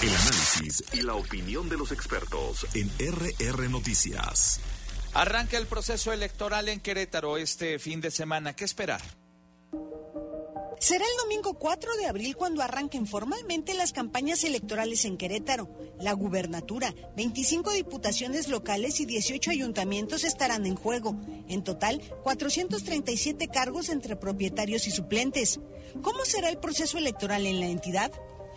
El análisis y la opinión de los expertos en RR Noticias. Arranca el proceso electoral en Querétaro este fin de semana. ¿Qué esperar? Será el domingo 4 de abril cuando arranquen formalmente las campañas electorales en Querétaro. La gubernatura, 25 diputaciones locales y 18 ayuntamientos estarán en juego. En total, 437 cargos entre propietarios y suplentes. ¿Cómo será el proceso electoral en la entidad?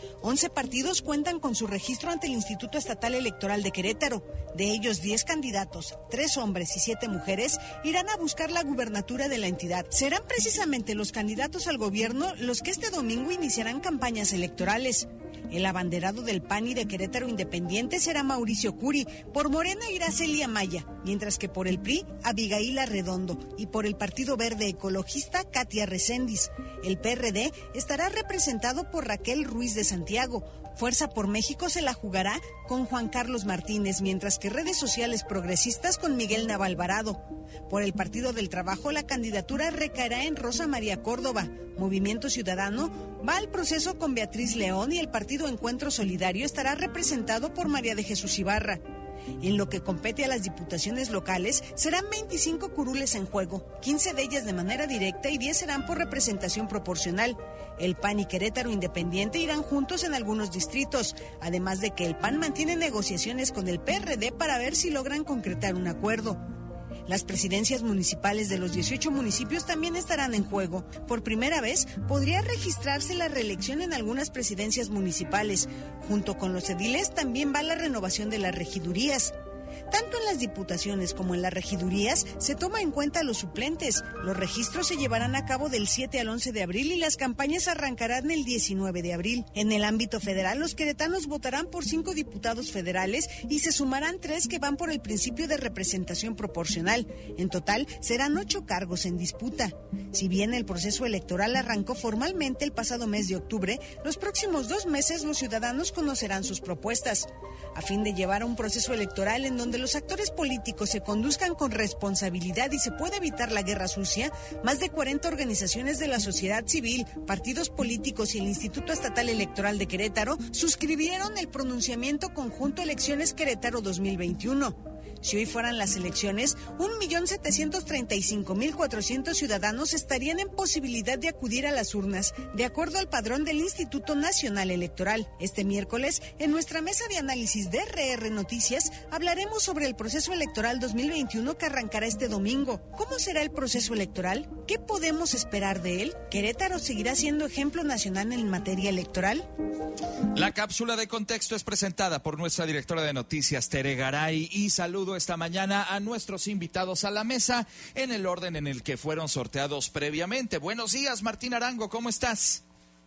11 partidos cuentan con su registro ante el Instituto Estatal Electoral de Querétaro. De ellos, 10 candidatos, 3 hombres y 7 mujeres, irán a buscar la gubernatura de la entidad. Serán precisamente los candidatos al gobierno los que este domingo iniciarán campañas electorales. El abanderado del PAN y de Querétaro Independiente será Mauricio Curi, por Morena irá Celia Maya, mientras que por el PRI, Abigail Arredondo, y por el Partido Verde Ecologista, Katia Recendis. El PRD estará representado por Raquel Ruiz de Santiago. Fuerza por México se la jugará con Juan Carlos Martínez, mientras que Redes Sociales Progresistas con Miguel Navalvarado. Por el Partido del Trabajo, la candidatura recaerá en Rosa María Córdoba. Movimiento Ciudadano va al proceso con Beatriz León y el Partido Encuentro Solidario estará representado por María de Jesús Ibarra. En lo que compete a las diputaciones locales, serán 25 curules en juego, 15 de ellas de manera directa y 10 serán por representación proporcional. El PAN y Querétaro Independiente irán juntos en algunos distritos, además de que el PAN mantiene negociaciones con el PRD para ver si logran concretar un acuerdo. Las presidencias municipales de los 18 municipios también estarán en juego. Por primera vez, podría registrarse la reelección en algunas presidencias municipales. Junto con los ediles también va la renovación de las regidurías. Tanto en las diputaciones como en las regidurías se toma en cuenta a los suplentes. Los registros se llevarán a cabo del 7 al 11 de abril y las campañas arrancarán el 19 de abril. En el ámbito federal, los queretanos votarán por 5 diputados federales y se sumarán 3 que van por el principio de representación proporcional. En total, serán 8 cargos en disputa. Si bien el proceso electoral arrancó formalmente el pasado mes de octubre, los próximos 2 meses los ciudadanos conocerán sus propuestas. A fin de llevar a un proceso electoral en donde los actores políticos se conduzcan con responsabilidad y se pueda evitar la guerra sucia, más de 40 organizaciones de la sociedad civil, partidos políticos y el Instituto Estatal Electoral de Querétaro suscribieron el pronunciamiento conjunto Elecciones Querétaro 2021. Si hoy fueran las elecciones, 1.735.400 ciudadanos estarían en posibilidad de acudir a las urnas, de acuerdo al padrón del Instituto Nacional Electoral. Este miércoles, en nuestra mesa de análisis de RR Noticias, hablaremos sobre el proceso electoral 2021 que arrancará este domingo. ¿Cómo será el proceso electoral? ¿Qué podemos esperar de él? ¿Querétaro seguirá siendo ejemplo nacional en materia electoral? La cápsula de contexto es presentada por nuestra directora de noticias, Tere Garay, y saludo esta mañana a nuestros invitados a la mesa en el orden en el que fueron sorteados previamente. Buenos días, Martín Arango, ¿cómo estás?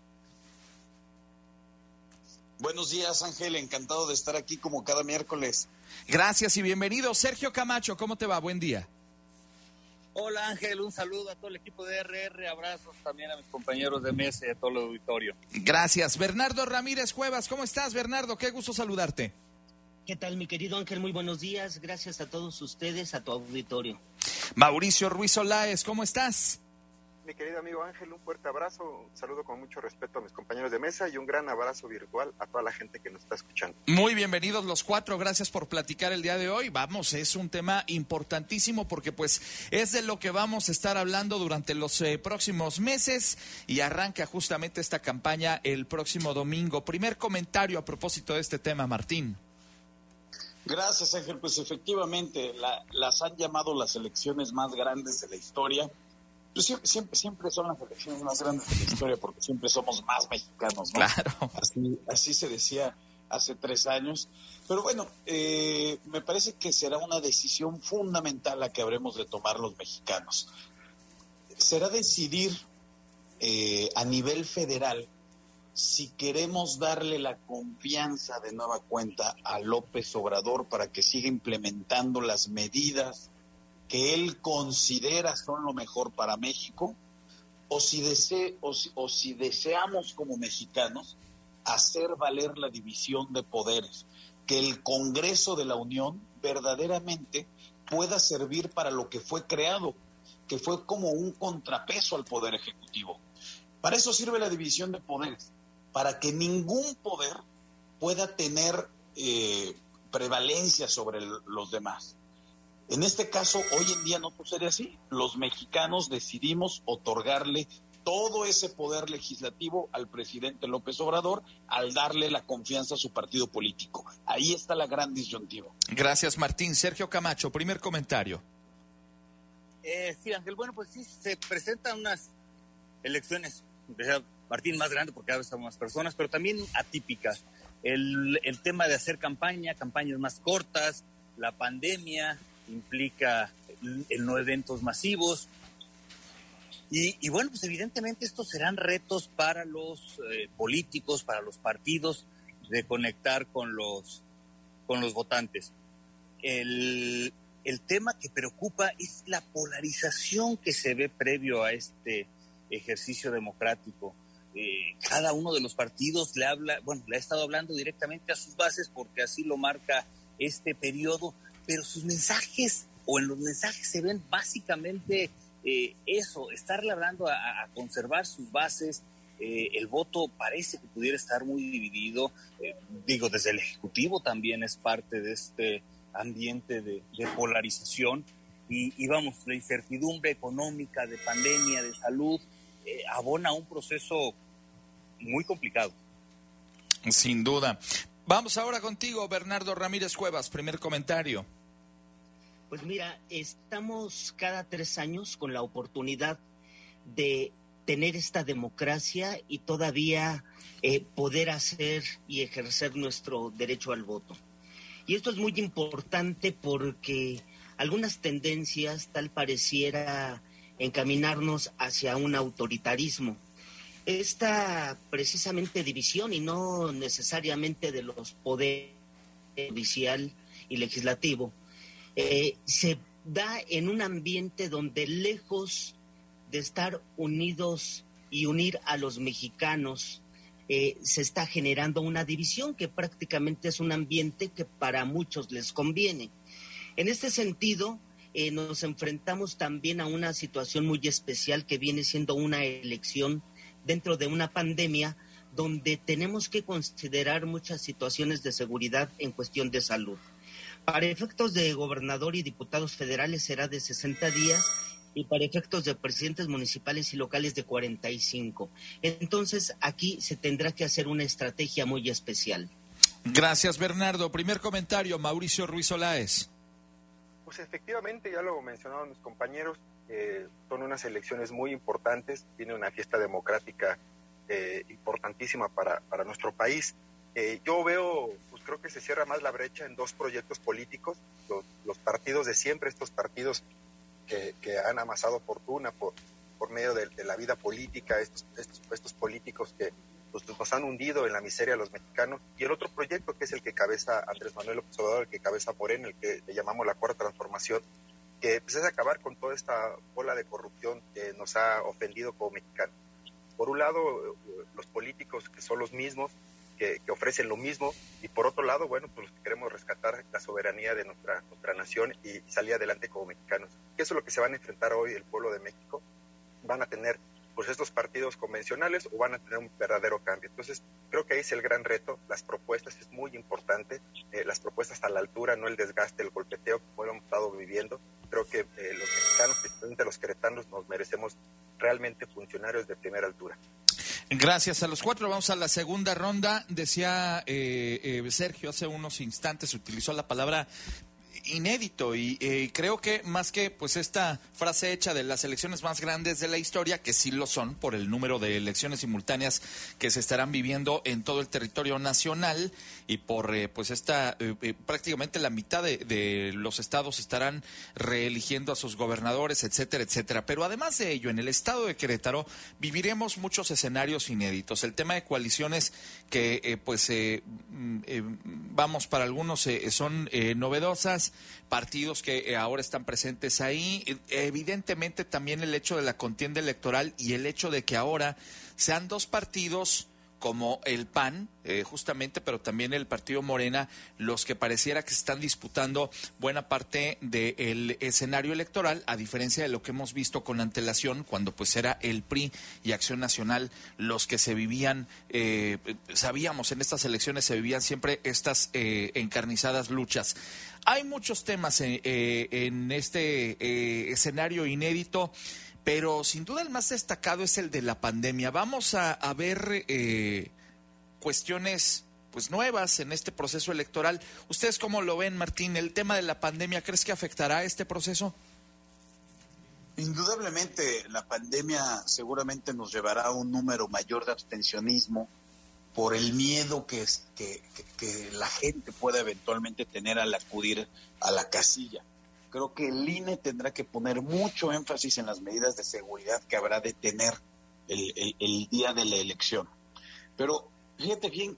Buenos días, Ángel, encantado de estar aquí como cada miércoles. Gracias y bienvenido. Sergio Camacho, ¿cómo te va? Buen día. Hola Ángel, un saludo a todo el equipo de RR, abrazos también a mis compañeros de mesa y a todo el auditorio. Gracias. Bernardo Ramírez Cuevas, ¿cómo estás, Bernardo? Qué gusto saludarte. ¿Qué tal, mi querido Ángel? Muy buenos días. Gracias a todos ustedes, a tu auditorio. Mauricio Ruiz Olaez, ¿cómo estás? Mi querido amigo Ángel, un fuerte abrazo, un saludo con mucho respeto a mis compañeros de mesa y un gran abrazo virtual a toda la gente que nos está escuchando. Muy bienvenidos los 4, gracias por platicar el día de hoy. Vamos, es un tema importantísimo porque pues es de lo que vamos a estar hablando durante los próximos meses y arranca justamente esta campaña el próximo domingo. Primer comentario a propósito de este tema, Martín. Gracias, Ángel. Pues efectivamente, las han llamado las elecciones más grandes de la historia. Pues siempre son las elecciones más grandes de la historia porque siempre somos más mexicanos, ¿no? Claro. Así se decía hace 3 años. Pero bueno, me parece que será una decisión fundamental la que habremos de tomar los mexicanos. Será decidir a nivel federal si queremos darle la confianza de nueva cuenta a López Obrador para que siga implementando las medidas que él considera son lo mejor para México, o si deseamos como mexicanos hacer valer la división de poderes, que el Congreso de la Unión verdaderamente pueda servir para lo que fue creado, que fue como un contrapeso al Poder Ejecutivo. Para eso sirve la división de poderes, para que ningún poder pueda tener prevalencia sobre los demás. En este caso, hoy en día no sucede así. Los mexicanos decidimos otorgarle todo ese poder legislativo al presidente López Obrador al darle la confianza a su partido político. Ahí está la gran disyuntiva. Gracias, Martín. Sergio Camacho, primer comentario. Sí, Ángel, bueno, pues sí, se presentan unas elecciones, Martín, más grande porque cada vez son más personas, pero también atípicas. El tema de hacer campañas más cortas, la pandemia implica el no eventos masivos. Y bueno, pues evidentemente estos serán retos para los políticos, para los partidos, de conectar con los votantes. El tema que preocupa es la polarización que se ve previo a este ejercicio democrático. Cada uno de los partidos le ha estado hablando directamente a sus bases porque así lo marca este periodo, pero sus mensajes, o en los mensajes se ven básicamente estarle hablando a conservar sus bases. El voto parece que pudiera estar muy dividido, desde el Ejecutivo también es parte de este ambiente de polarización, y vamos, la incertidumbre económica, de pandemia, de salud, abona un proceso muy complicado. Sin duda. Vamos ahora contigo, Bernardo Ramírez Cuevas, primer comentario. Pues mira, estamos cada 3 años con la oportunidad de tener esta democracia y todavía poder hacer y ejercer nuestro derecho al voto. Y esto es muy importante porque algunas tendencias tal pareciera encaminarnos hacia un autoritarismo. Esta precisamente división, y no necesariamente de los poderes judicial y legislativo, se da en un ambiente donde, lejos de estar unidos y unir a los mexicanos, se está generando una división que prácticamente es un ambiente que para muchos les conviene. En este sentido, nos enfrentamos también a una situación muy especial que viene siendo una elección dentro de una pandemia donde tenemos que considerar muchas situaciones de seguridad en cuestión de salud. Para efectos de gobernador y diputados federales será de 60 días y para efectos de presidentes municipales y locales de 45. Entonces, aquí se tendrá que hacer una estrategia muy especial. Gracias, Bernardo. Primer comentario, Mauricio Ruiz Olaez. Pues efectivamente, ya lo mencionaron mis compañeros, son unas elecciones muy importantes, tiene una fiesta democrática importantísima para nuestro país. Yo veo, pues creo que se cierra más la brecha en 2 proyectos políticos, los partidos de siempre, estos partidos que han amasado fortuna por medio de la vida política, estos políticos que pues, nos han hundido en la miseria a los mexicanos, y el otro proyecto que es el que cabeza Andrés Manuel López Obrador, el que cabeza Morena, el que le llamamos la Cuarta Transformación, que pues, es acabar con toda esta ola de corrupción que nos ha ofendido como mexicanos. Por un lado, los políticos que son los mismos, que ofrecen lo mismo, y por otro lado, bueno, pues queremos rescatar la soberanía de nuestra nación y salir adelante como mexicanos. Eso es lo que se van a enfrentar hoy el pueblo de México. Van a tener pues estos partidos convencionales o van a tener un verdadero cambio. Entonces, creo que ahí es el gran reto. Las propuestas es muy importante, las propuestas a la altura, no el desgaste, el golpeteo que hemos estado viviendo. Creo que los mexicanos, especialmente los queretanos, nos merecemos realmente funcionarios de primera altura. Gracias a los 4. Vamos a la segunda ronda. Decía Sergio hace unos instantes, utilizó la palabra inédito y creo que más que pues esta frase hecha de las elecciones más grandes de la historia, que sí lo son por el número de elecciones simultáneas que se estarán viviendo en todo el territorio nacional y por pues esta prácticamente la mitad de los estados estarán reeligiendo a sus gobernadores, etcétera, etcétera. Pero además de ello, en el estado de Querétaro viviremos muchos escenarios inéditos. El tema de coaliciones que vamos, para algunos son novedosas, partidos que ahora están presentes ahí, evidentemente también el hecho de la contienda electoral y el hecho de que ahora sean 2 partidos como el PAN, justamente, pero también el partido Morena, los que pareciera que se están disputando buena parte del escenario electoral, a diferencia de lo que hemos visto con antelación, cuando pues era el PRI y Acción Nacional los que se vivían, sabíamos, en estas elecciones se vivían siempre estas encarnizadas luchas. Hay muchos temas en este escenario inédito, pero sin duda el más destacado es el de la pandemia. Vamos a ver cuestiones pues nuevas en este proceso electoral. ¿Ustedes cómo lo ven, Martín? ¿El tema de la pandemia crees que afectará este proceso? Indudablemente la pandemia seguramente nos llevará a un número mayor de abstencionismo por el miedo que la gente pueda eventualmente tener al acudir a la casilla. Creo que el INE tendrá que poner mucho énfasis en las medidas de seguridad que habrá de tener el día de la elección. Pero fíjate bien,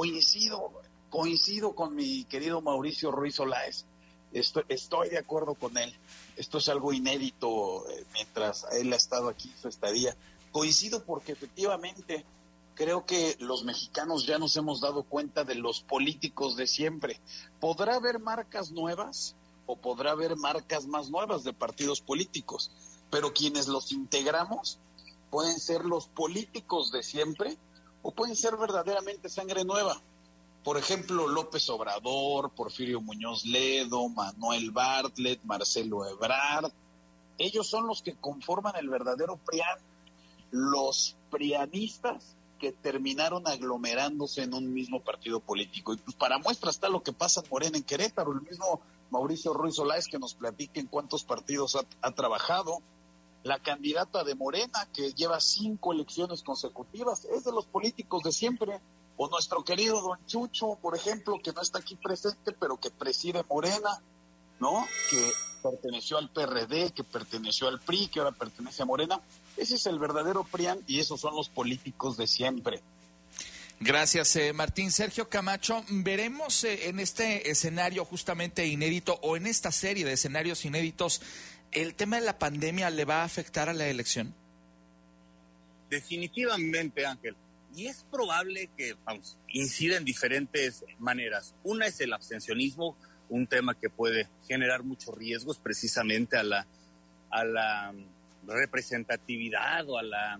coincido con mi querido Mauricio Ruiz Olaez. Estoy de acuerdo con él. Esto es algo inédito mientras él ha estado aquí, su estadía. Coincido porque efectivamente creo que los mexicanos ya nos hemos dado cuenta de los políticos de siempre. ¿Podrá haber marcas nuevas o podrá haber marcas más nuevas de partidos políticos? Pero quienes los integramos pueden ser los políticos de siempre o pueden ser verdaderamente sangre nueva. Por ejemplo, López Obrador, Porfirio Muñoz Ledo, Manuel Bartlett, Marcelo Ebrard. Ellos son los que conforman el verdadero PRIAN. Los prianistas que terminaron aglomerándose en un mismo partido político. Y pues para muestra está lo que pasa en Morena en Querétaro. El mismo Mauricio Ruiz Olaez que nos platique en cuántos partidos ha trabajado. La candidata de Morena, que lleva 5 elecciones consecutivas, es de los políticos de siempre. O nuestro querido don Chucho, por ejemplo, que no está aquí presente, pero que preside Morena, ¿no? Que perteneció al PRD, que perteneció al PRI, que ahora pertenece a Morena. Ese es el verdadero PRIAN y esos son los políticos de siempre. Gracias, Martín. Sergio Camacho, ¿veremos en este escenario justamente inédito o en esta serie de escenarios inéditos, el tema de la pandemia le va a afectar a la elección? Definitivamente, Ángel. Y es probable que incida en diferentes maneras. Una es el abstencionismo, un tema que puede generar muchos riesgos precisamente a la representatividad o a la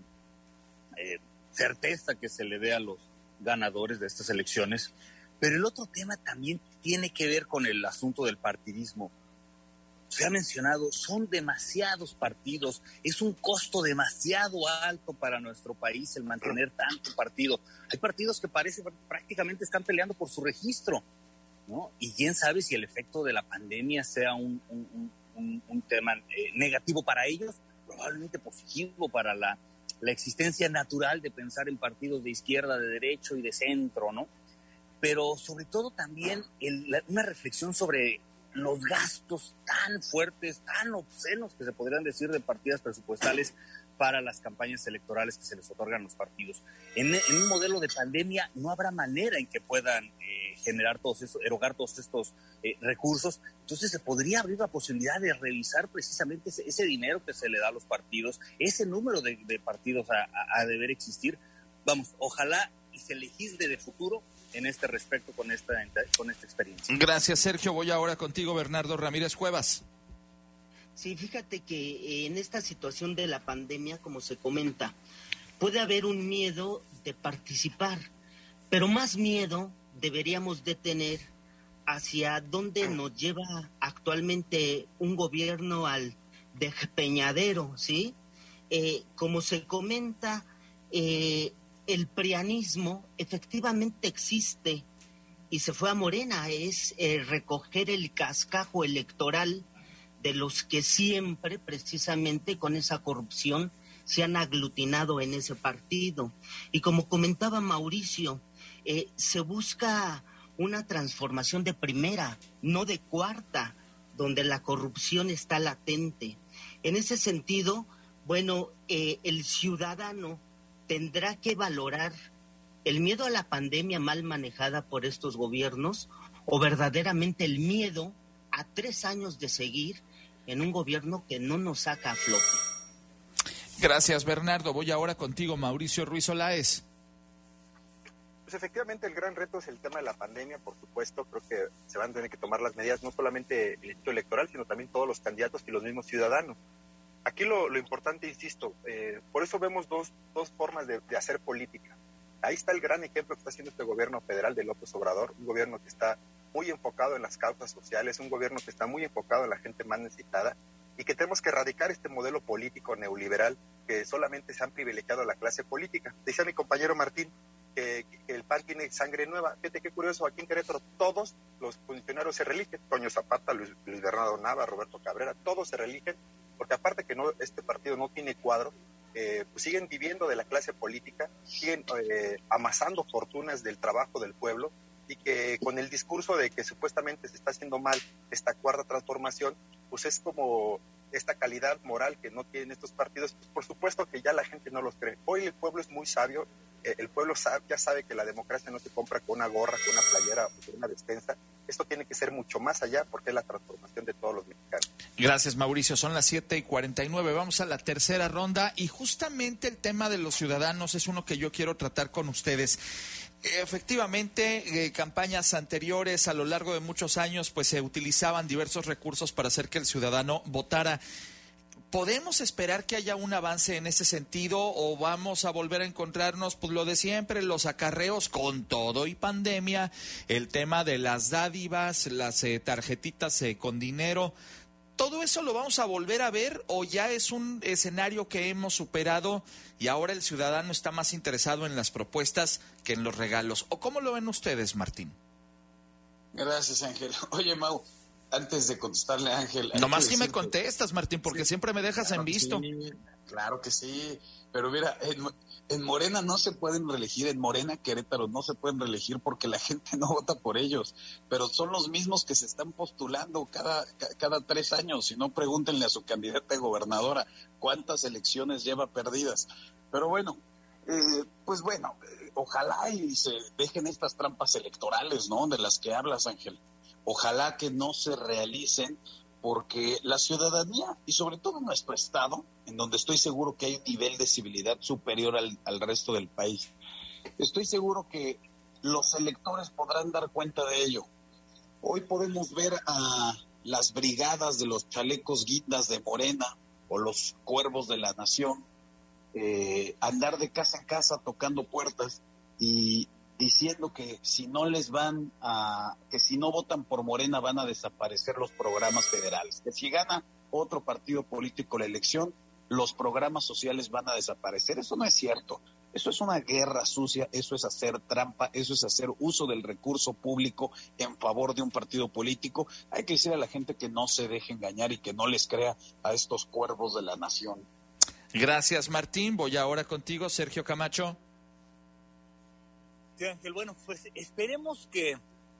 certeza que se le dé a los ganadores de estas elecciones. Pero el otro tema también tiene que ver con el asunto del partidismo. Se ha mencionado, son demasiados partidos, es un costo demasiado alto para nuestro país el mantener tanto partido. Hay partidos que parece prácticamente están peleando por su registro, ¿no? Y quién sabe si el efecto de la pandemia sea un tema negativo para ellos, probablemente positivo para la existencia natural de pensar en partidos de izquierda, de derecho y de centro, ¿no? Pero sobre todo también una reflexión sobre los gastos tan fuertes, tan obscenos que se podrían decir de partidas presupuestales para las campañas electorales que se les otorgan a los partidos. En un modelo de pandemia no habrá manera en que puedan erogar todos estos recursos. Entonces se podría abrir la posibilidad de revisar precisamente ese dinero que se le da a los partidos, ese número de partidos a deber existir. Vamos, ojalá y se legisle de futuro en este respecto con esta experiencia. Gracias, Sergio. Voy ahora contigo, Bernardo Ramírez Cuevas. Sí, fíjate que en esta situación de la pandemia, como se comenta, puede haber un miedo de participar, pero más miedo deberíamos de tener hacia dónde nos lleva actualmente un gobierno al despeñadero, ¿sí? Como se comenta, el prianismo efectivamente existe y se fue a Morena, es recoger el cascajo electoral de los que siempre, precisamente con esa corrupción, se han aglutinado en ese partido. Y como comentaba Mauricio, se busca una transformación de primera, no de cuarta, donde la corrupción está latente. En ese sentido, bueno, el ciudadano tendrá que valorar el miedo a la pandemia mal manejada por estos gobiernos o verdaderamente el miedo a 3 años de seguir en un gobierno que no nos saca a flote. Gracias, Bernardo. Voy ahora contigo, Mauricio Ruiz Olaez. efectivamente el gran reto es el tema de la pandemia, por supuesto. Creo que se van a tener que tomar las medidas, no solamente el instituto electoral, sino también todos los candidatos y los mismos ciudadanos. Aquí lo importante, insisto, por eso vemos dos formas de hacer política. Ahí está el gran ejemplo que está haciendo este gobierno federal de López Obrador, un gobierno que está muy enfocado en las causas sociales, un gobierno que está muy enfocado en la gente más necesitada, y que tenemos que erradicar este modelo político neoliberal que solamente se han privilegiado a la clase política. Decía mi compañero Martín que el PAN tiene sangre nueva. Fíjate qué curioso, aquí en Querétaro todos los funcionarios se reeligen, Toño Zapata, Luis Bernardo Nava, Roberto Cabrera, todos se reeligen, porque aparte que este partido no tiene cuadro, pues siguen viviendo de la clase política, siguen amasando fortunas del trabajo del pueblo, y que con el discurso de que supuestamente se está haciendo mal esta cuarta transformación, pues es como esta calidad moral que no tienen estos partidos, pues por supuesto que ya la gente no los cree. Hoy el pueblo es muy sabio, el pueblo ya sabe que la democracia no se compra con una gorra, con una playera o con una despensa. Esto tiene que ser mucho más allá porque es la transformación de todos los mexicanos. Gracias, Mauricio. Son las 7:49. Vamos a la tercera ronda y justamente el tema de los ciudadanos es uno que yo quiero tratar con ustedes. Efectivamente, campañas anteriores a lo largo de muchos años pues se utilizaban diversos recursos para hacer que el ciudadano votara. ¿Podemos esperar que haya un avance en ese sentido o vamos a volver a encontrarnos pues lo de siempre, los acarreos con todo y pandemia, el tema de las dádivas, las tarjetitas con dinero? ¿Todo eso lo vamos a volver a ver o ya es un escenario que hemos superado y ahora el ciudadano está más interesado en las propuestas que en los regalos? ¿O cómo lo ven ustedes, Martín? Gracias, Ángel. Oye, Mau, antes de contestarle a Ángel... Nomás que me contestas, Martín, porque sí, siempre me dejas en visto. Sí, claro que sí, pero mira, en Morena no se pueden reelegir, en Morena Querétaro no se pueden reelegir porque la gente no vota por ellos, pero son los mismos que se están postulando cada 3 años, si no pregúntenle a su candidata a gobernadora cuántas elecciones lleva perdidas. Pero bueno, ojalá y se dejen estas trampas electorales, ¿no?, de las que hablas, Ángel. Ojalá que no se realicen, porque la ciudadanía, y sobre todo nuestro estado, en donde estoy seguro que hay un nivel de civilidad superior al resto del país, estoy seguro que los electores podrán dar cuenta de ello. Hoy podemos ver a las brigadas de los chalecos guindas de Morena o los cuervos de la nación andar de casa en casa tocando puertas y diciendo que si no votan por Morena van a desaparecer los programas federales, que si gana otro partido político la elección, los programas sociales van a desaparecer. Eso no es cierto, eso es una guerra sucia, eso es hacer trampa, eso es hacer uso del recurso público en favor de un partido político. Hay que decir a la gente que no se deje engañar y que no les crea a estos cuervos de la nación. Gracias, Martín. Voy ahora contigo, Sergio Camacho. Sí, Ángel, bueno, pues esperemos que,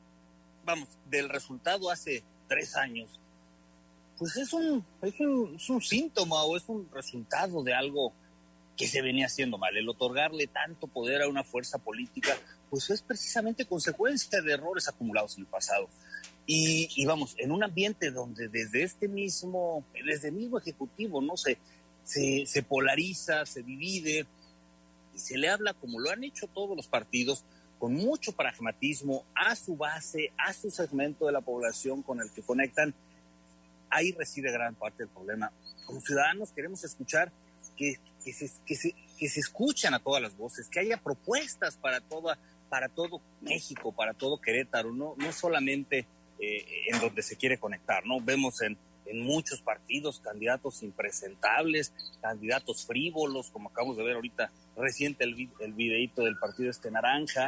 del resultado hace 3 años, pues es un síntoma o es un resultado de algo que se venía haciendo mal. El otorgarle tanto poder a una fuerza política, pues es precisamente consecuencia de errores acumulados en el pasado. Y en un ambiente donde desde el mismo Ejecutivo, ¿no? se polariza, se divide, y se le habla, como lo han hecho todos los partidos, con mucho pragmatismo a su base, a su segmento de la población con el que conectan. Ahí reside gran parte del problema. Como ciudadanos queremos escuchar que se escuchan a todas las voces, que haya propuestas para todo México, para todo Querétaro, no solamente en donde se quiere conectar, ¿no? Vemos en muchos partidos candidatos impresentables, candidatos frívolos, como acabamos de ver ahorita reciente el videíto del partido naranja.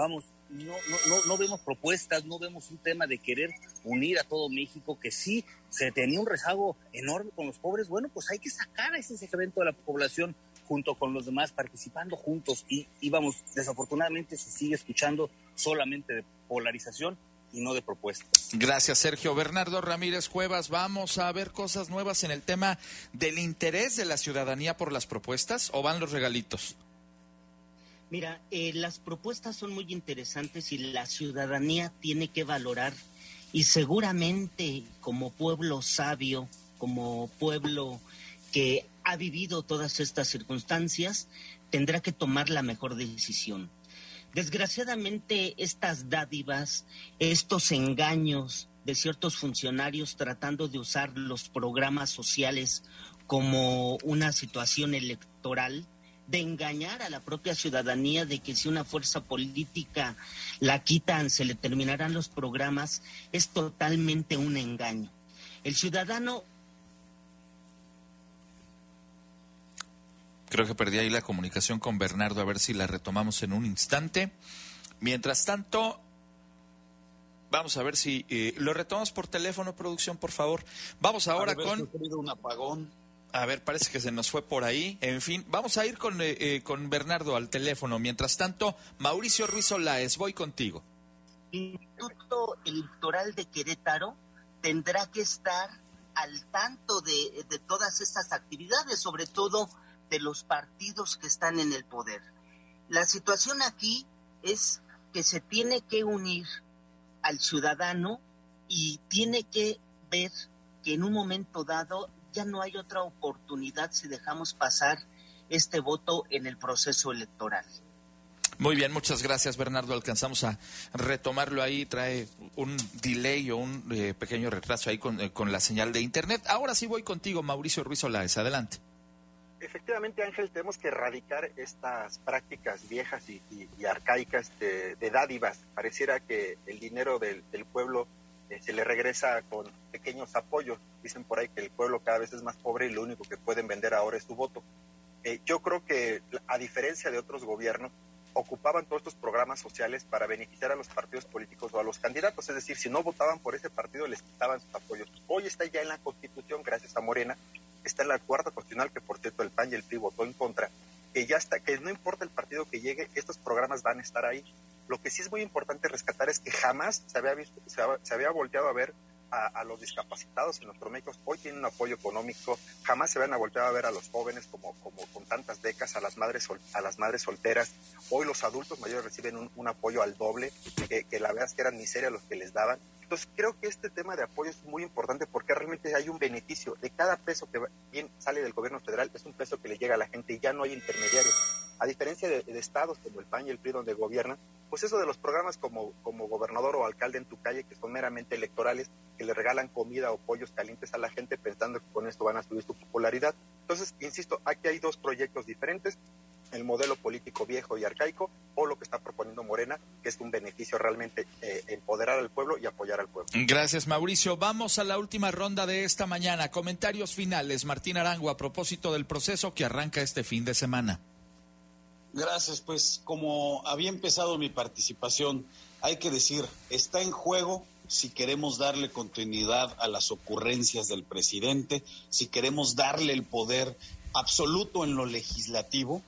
No vemos propuestas, no vemos un tema de querer unir a todo México, que sí se tenía un rezago enorme con los pobres. Bueno, pues hay que sacar a ese segmento de la población junto con los demás, participando juntos, y desafortunadamente se sigue escuchando solamente de polarización y no de propuestas. Gracias, Sergio. Bernardo Ramírez Cuevas, ¿vamos a ver cosas nuevas en el tema del interés de la ciudadanía por las propuestas o van los regalitos? Mira, las propuestas son muy interesantes y la ciudadanía tiene que valorar, y seguramente como pueblo sabio, como pueblo que ha vivido todas estas circunstancias, tendrá que tomar la mejor decisión. Desgraciadamente, estas dádivas, estos engaños de ciertos funcionarios tratando de usar los programas sociales como una situación electoral, de engañar a la propia ciudadanía de que si una fuerza política la quitan, se le terminarán los programas, es totalmente un engaño. El ciudadano... Creo que perdí ahí la comunicación con Bernardo, a ver si la retomamos en un instante. Mientras tanto, vamos a ver si lo retomamos por teléfono, producción, por favor. Vamos ahora con... un apagón. A ver, parece que se nos fue por ahí. En fin, vamos a ir con Bernardo al teléfono. Mientras tanto, Mauricio Ruiz Olaez, voy contigo. El Instituto Electoral de Querétaro tendrá que estar al tanto de todas estas actividades, sobre todo de los partidos que están en el poder. La situación aquí es que se tiene que unir al ciudadano y tiene que ver que en un momento dado ya no hay otra oportunidad si dejamos pasar este voto en el proceso electoral. Muy bien, muchas gracias, Bernardo. Alcanzamos a retomarlo ahí. Trae un delay o un pequeño retraso ahí con la señal de internet. Ahora sí voy contigo, Mauricio Ruiz Olaez. Adelante. Efectivamente, Ángel, tenemos que erradicar estas prácticas viejas y arcaicas de dádivas. Pareciera que el dinero del pueblo se le regresa con pequeños apoyos. Dicen por ahí que el pueblo cada vez es más pobre y lo único que pueden vender ahora es su voto. Yo creo que, a diferencia de otros gobiernos, ocupaban todos estos programas sociales para beneficiar a los partidos políticos o a los candidatos. Es decir, si no votaban por ese partido, les quitaban sus apoyos. Hoy está ya en la Constitución, gracias a Morena, está en la cuarta constitucional, que por cierto el PAN y el PRI votó en contra, que ya está, que no importa el partido que llegue, estos programas van a estar ahí. Lo que sí es muy importante rescatar es que jamás se había volteado a ver a los discapacitados en nuestro México. Hoy tienen un apoyo económico, jamás se van a voltear a ver a los jóvenes como con tantas becas, a las madres solteras. Hoy los adultos mayores reciben un apoyo al doble, que la verdad es que eran miseria los que les daban. Entonces creo que este tema de apoyo es muy importante porque realmente hay un beneficio. De cada peso que bien sale del gobierno federal es un peso que le llega a la gente y ya no hay intermediarios. A diferencia de estados como el PAN y el PRI donde gobiernan, pues eso de los programas como gobernador o alcalde en tu calle, que son meramente electorales, que le regalan comida o pollos calientes a la gente pensando que con esto van a subir su popularidad. Entonces, insisto, aquí hay dos proyectos diferentes, el modelo político viejo y arcaico o lo que está proponiendo Morena, que es un beneficio realmente empoderar al pueblo y apoyar al pueblo. Gracias, Mauricio. Vamos a la última ronda de esta mañana. Comentarios finales, Martín Arango, a propósito del proceso que arranca este fin de semana. Gracias, pues como había empezado mi participación, hay que decir, está en juego si queremos darle continuidad a las ocurrencias del presidente, si queremos darle el poder absoluto en lo legislativo,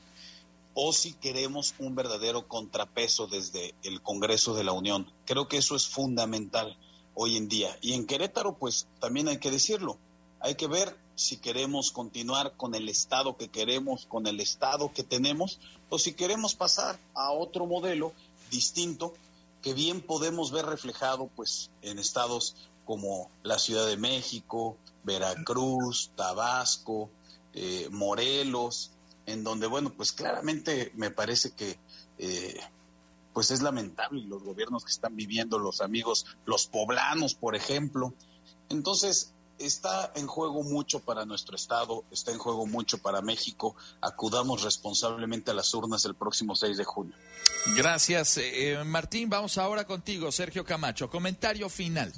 o si queremos un verdadero contrapeso desde el Congreso de la Unión. Creo que eso es fundamental hoy en día. Y en Querétaro, pues también hay que decirlo, hay que ver si queremos continuar con el Estado que queremos, con el Estado que tenemos, o si queremos pasar a otro modelo distinto que bien podemos ver reflejado pues en estados como la Ciudad de México, Veracruz, Tabasco, Morelos, en donde, bueno, pues claramente me parece que pues es lamentable los gobiernos que están viviendo los amigos, los poblanos, por ejemplo. Entonces, está en juego mucho para nuestro estado, está en juego mucho para México. Acudamos responsablemente a las urnas el próximo 6 de junio. Gracias, Martín. Vamos ahora contigo, Sergio Camacho. Comentario final.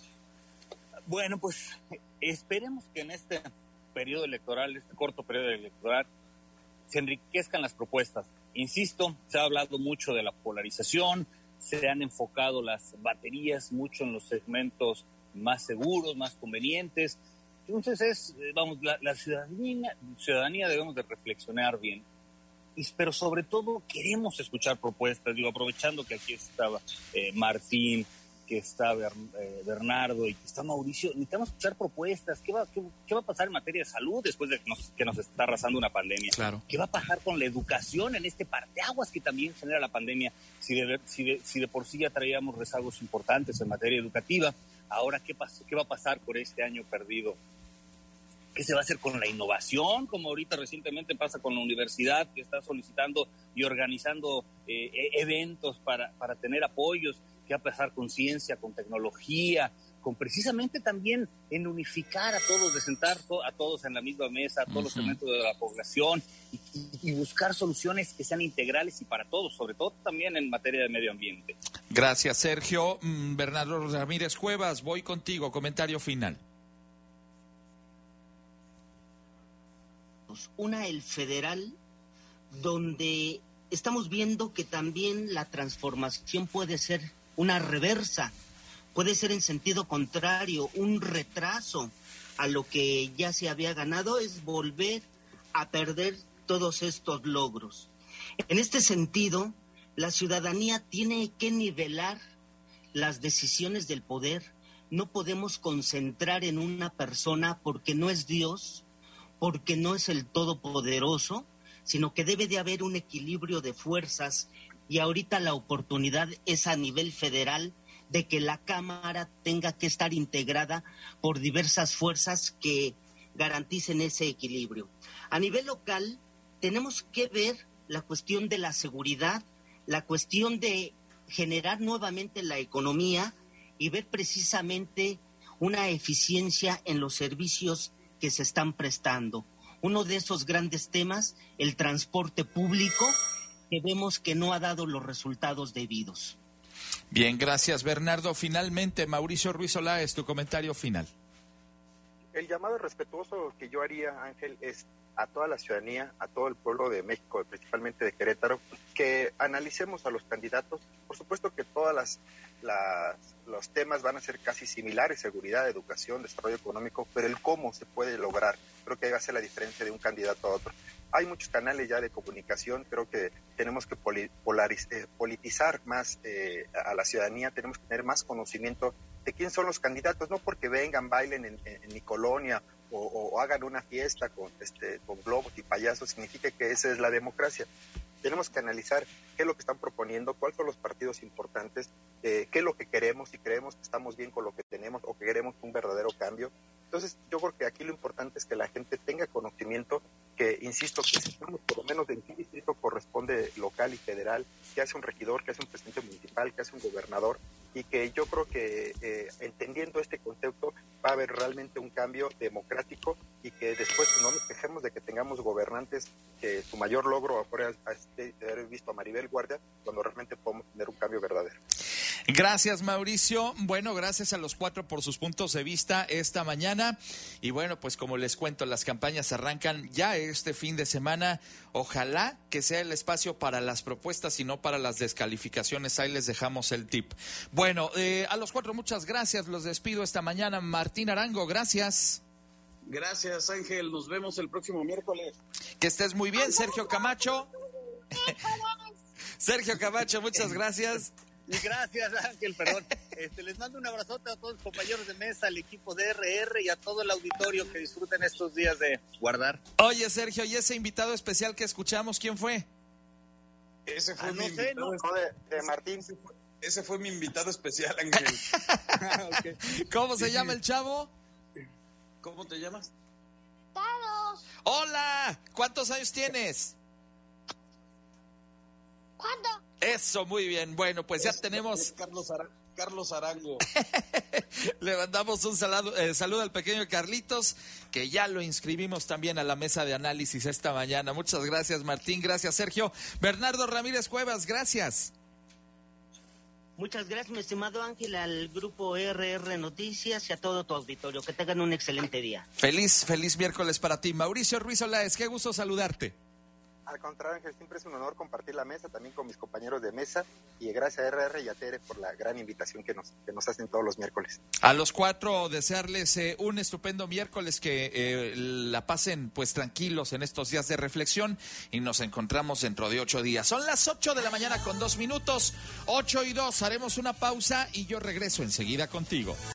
Bueno, pues esperemos que en este periodo electoral, este corto periodo electoral, se enriquezcan las propuestas. Insisto, se ha hablado mucho de la polarización, se han enfocado las baterías mucho en los segmentos más seguros, más convenientes. Entonces la ciudadanía debemos de reflexionar bien. Pero sobre todo queremos escuchar propuestas. Digo, aprovechando que aquí estaba Martín, que está Bernardo y que está Mauricio, necesitamos escuchar propuestas. ¿Qué va a pasar en materia de salud después de que nos está arrasando una pandemia? Claro. ¿Qué va a pasar con la educación en este parteaguas que también genera la pandemia? Si de por sí ya traíamos rezagos importantes en materia educativa, ahora ¿qué va a pasar por este año perdido ¿Qué se va a hacer con la innovación? Como ahorita recientemente pasa con la universidad, que está solicitando y organizando eventos para tener apoyos. ¿Qué va a pasar con ciencia, con tecnología, con precisamente también en unificar a todos, de sentar a todos en la misma mesa, a todos los segmentos de la población y buscar soluciones que sean integrales y para todos, sobre todo también en materia de medio ambiente? Gracias, Sergio. Bernardo Ramírez Cuevas, voy contigo. Comentario final. Una, el federal, donde estamos viendo que también la transformación puede ser una reversa, puede ser en sentido contrario, un retraso a lo que ya se había ganado, es volver a perder todos estos logros. En este sentido, la ciudadanía tiene que nivelar las decisiones del poder. No podemos concentrar en una persona porque no es Dios, porque no es el todopoderoso, sino que debe de haber un equilibrio de fuerzas, y ahorita la oportunidad es a nivel federal de que la Cámara tenga que estar integrada por diversas fuerzas que garanticen ese equilibrio. A nivel local tenemos que ver la cuestión de la seguridad, la cuestión de generar nuevamente la economía y ver precisamente una eficiencia en los servicios que se están prestando. Uno de esos grandes temas, el transporte público, que vemos que no ha dado los resultados debidos. Bien, gracias, Bernardo. Finalmente, Mauricio Ruiz Olaez, tu comentario final. El llamado respetuoso que yo haría, Ángel, es a toda la ciudadanía, a todo el pueblo de México, principalmente de Querétaro, que analicemos a los candidatos. Por supuesto que todas los temas van a ser casi similares: seguridad, educación, desarrollo económico, pero el cómo se puede lograr, creo que va a ser la diferencia de un candidato a otro. Hay muchos canales ya de comunicación, creo que tenemos que politizar más a la ciudadanía, tenemos que tener más conocimiento de quién son los candidatos, no porque vengan, bailen en mi colonia o hagan una fiesta con globos y payasos, significa que esa es la democracia. Tenemos que analizar qué es lo que están proponiendo, cuáles son los partidos importantes, qué es lo que queremos, si creemos que estamos bien con lo que tenemos o que queremos un verdadero cambio. Entonces, yo creo que aquí lo importante es que la gente tenga conocimiento, que, insisto, que sepamos por lo menos en qué distrito corresponde local y federal, qué hace un regidor, qué hace un presidente municipal, qué hace un gobernador, y que yo creo que entendiendo este concepto va a haber realmente un cambio democrático, y que después no nos quejemos de que tengamos gobernantes que su mayor logro fuera haber visto a Maribel Guardia, cuando realmente podemos tener un cambio verdadero. Gracias, Mauricio. Bueno, gracias a los cuatro por sus puntos de vista esta mañana. Y bueno, pues como les cuento, las campañas arrancan ya este fin de semana. Ojalá que sea el espacio para las propuestas y no para las descalificaciones. Ahí les dejamos el tip. Bueno, a los cuatro, muchas gracias. Los despido esta mañana. Martín Arango, gracias. Gracias, Ángel. Nos vemos el próximo miércoles. Que estés muy bien, Sergio Camacho. Sergio Camacho, muchas gracias. Y gracias, Ángel, perdón. Les mando un abrazote a todos los compañeros de mesa, al equipo de RR y a todo el auditorio, que disfruten estos días de guardar. Oye, Sergio, ¿y ese invitado especial que escuchamos, quién fue? Ese fue mi invitado de Martín. Ese fue mi invitado especial, Ángel. Okay. ¿Cómo se llama el chavo? ¿Cómo te llamas? Carlos. Hola, ¿cuántos años tienes? ¿Cuándo? Eso, muy bien. Bueno, pues ya tenemos... Carlos Arango. Le mandamos un saludo al pequeño Carlitos, que ya lo inscribimos también a la mesa de análisis esta mañana. Muchas gracias, Martín. Gracias, Sergio. Bernardo Ramírez Cuevas, gracias. Muchas gracias, mi estimado Ángel, al grupo RR Noticias y a todo tu auditorio. Que tengan un excelente día. Feliz miércoles para ti. Mauricio Ruiz Olaez, qué gusto saludarte. Al contrario, Ángel, siempre es un honor compartir la mesa también con mis compañeros de mesa, y gracias a RR y a Tere por la gran invitación que nos hacen todos los miércoles. A los cuatro, desearles un estupendo miércoles, que la pasen pues tranquilos en estos días de reflexión, y nos encontramos dentro de 8 días. Son las 8 de la mañana con 2 minutos, 8:02, haremos una pausa y yo regreso enseguida contigo.